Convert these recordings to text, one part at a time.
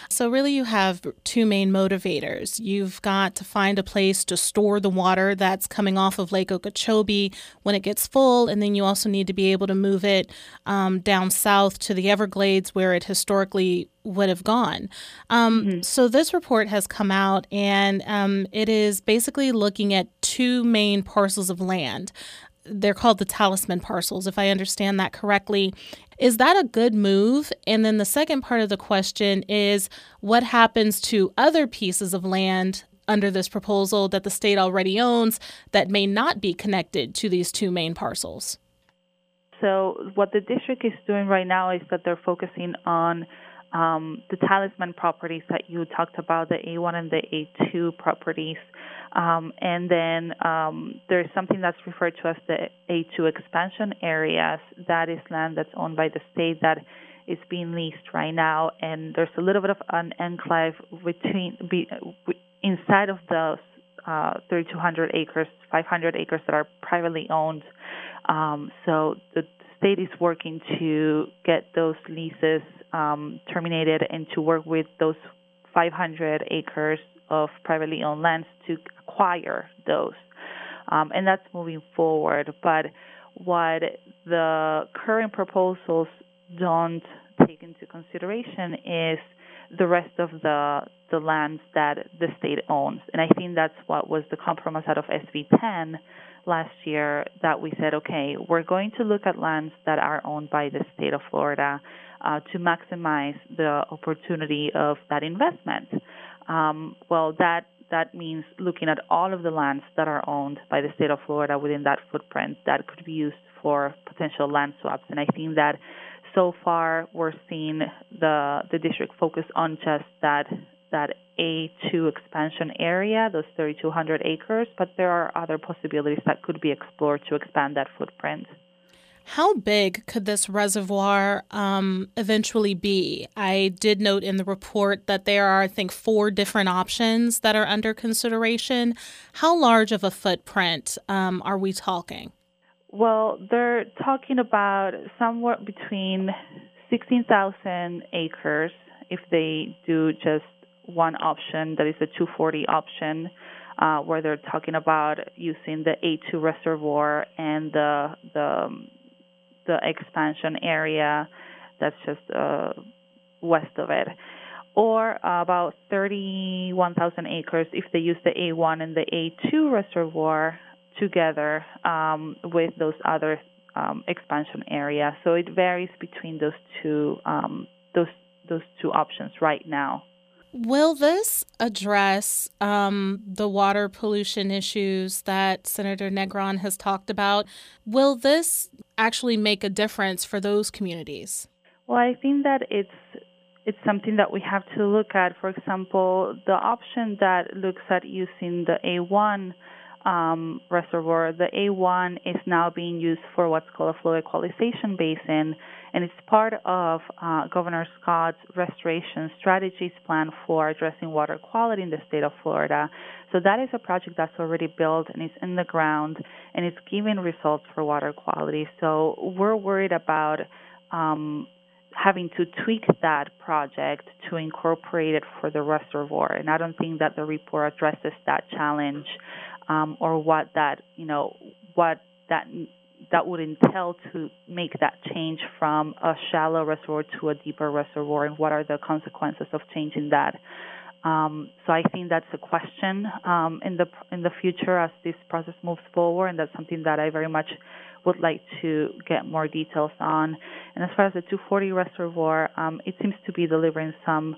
So really you have two main motivators. You've got to find a place to store the water that's coming off of Lake Okeechobee when it gets full, and then you also need to be able to move it down south to the Everglades where it historically would have gone. Hmm. So this report has come out, and it is basically looking at two main parcels of land. They're called the talisman parcels, if I understand that correctly. Is that a good move? And then the second part of the question is what happens to other pieces of land under this proposal that the state already owns that may not be connected to these two main parcels? So what the district is doing right now is that they're focusing on the talisman properties that you talked about, the A1 and the A2 properties. And then there's something that's referred to as the A2 expansion areas. That is land that's owned by the state that is being leased right now. And there's a little bit of an enclave inside of those 3,200 acres, 500 acres that are privately owned. So the state is working to get those leases terminated and to work with those 500 acres of privately owned lands to acquire those. And that's moving forward. But what the current proposals don't take into consideration is the rest of the lands that the state owns. And I think that's what was the compromise out of SB 10 last year, that we said, okay, we're going to look at lands that are owned by the state of Florida to maximize the opportunity of that investment. Well, that means looking at all of the lands that are owned by the state of Florida within that footprint that could be used for potential land swaps. And I think that so far we're seeing the district focus on just that A2 expansion area, those 3,200 acres, but there are other possibilities that could be explored to expand that footprint. How big could this reservoir eventually be? I did note in the report that there are, I think, 4 different options that are under consideration. How large of a footprint are we talking? Well, they're talking about somewhere between 16,000 acres if they do just one option, that is the 240 option, where they're talking about using the A2 reservoir and the expansion area that's just west of it, or about 31,000 acres if they use the A1 and the A2 reservoir together with those other expansion areas. So it varies between those those two options right now. Will this address the water pollution issues that Senator Negron has talked about? Will this actually make a difference for those communities? Well, I think that it's something that we have to look at. For example, the option that looks at using the A1 reservoir, the A1 is now being used for what's called a flow equalization basin, and it's part of Governor Scott's restoration strategies plan for addressing water quality in the state of Florida. So that is a project that's already built and is in the ground, and it's giving results for water quality. So we're worried about having to tweak that project to incorporate it for the reservoir. And I don't think that the report addresses that challenge, or what that would entail to make that change from a shallow reservoir to a deeper reservoir, and what are the consequences of changing that. So I think that's a question in the future as this process moves forward, and that's something that I very much would like to get more details on. And as far as the 240 reservoir, it seems to be delivering some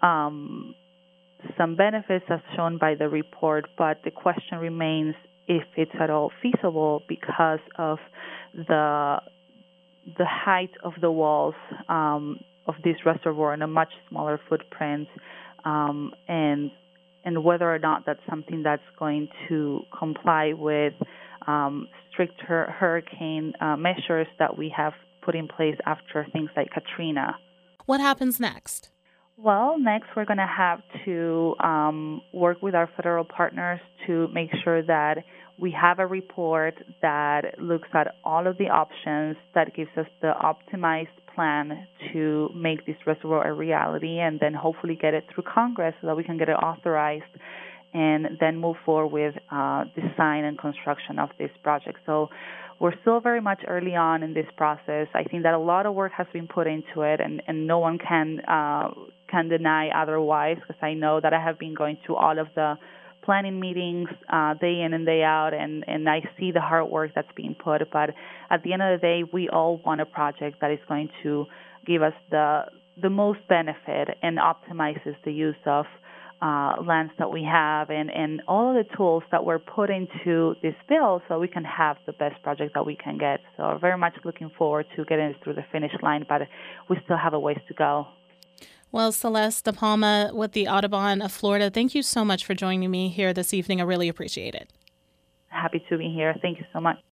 benefits as shown by the report, but the question remains if it's at all feasible because of the height of the walls of this reservoir in a much smaller footprint, and whether or not that's something that's going to comply with stricter hurricane measures that we have put in place after things like Katrina. What happens next? Well, next we're going to have to work with our federal partners to make sure that We have a report that looks at all of the options, that gives us the optimized plan to make this reservoir a reality, and then hopefully get it through Congress so that we can get it authorized and then move forward with design and construction of this project. So we're still very much early on in this process. I think that a lot of work has been put into it, and no one can deny otherwise, because I know that I have been going to all of the planning meetings day in and day out, and I see the hard work that's being put. But at the end of the day, we all want a project that is going to give us the most benefit and optimizes the use of lands that we have, and all of the tools that were put into this bill so we can have the best project that we can get. So very much looking forward to getting it through the finish line, but we still have a ways to go. Well, Celeste De Palma with the Audubon of Florida, thank you so much for joining me here this evening. I really appreciate it. Happy to be here. Thank you so much.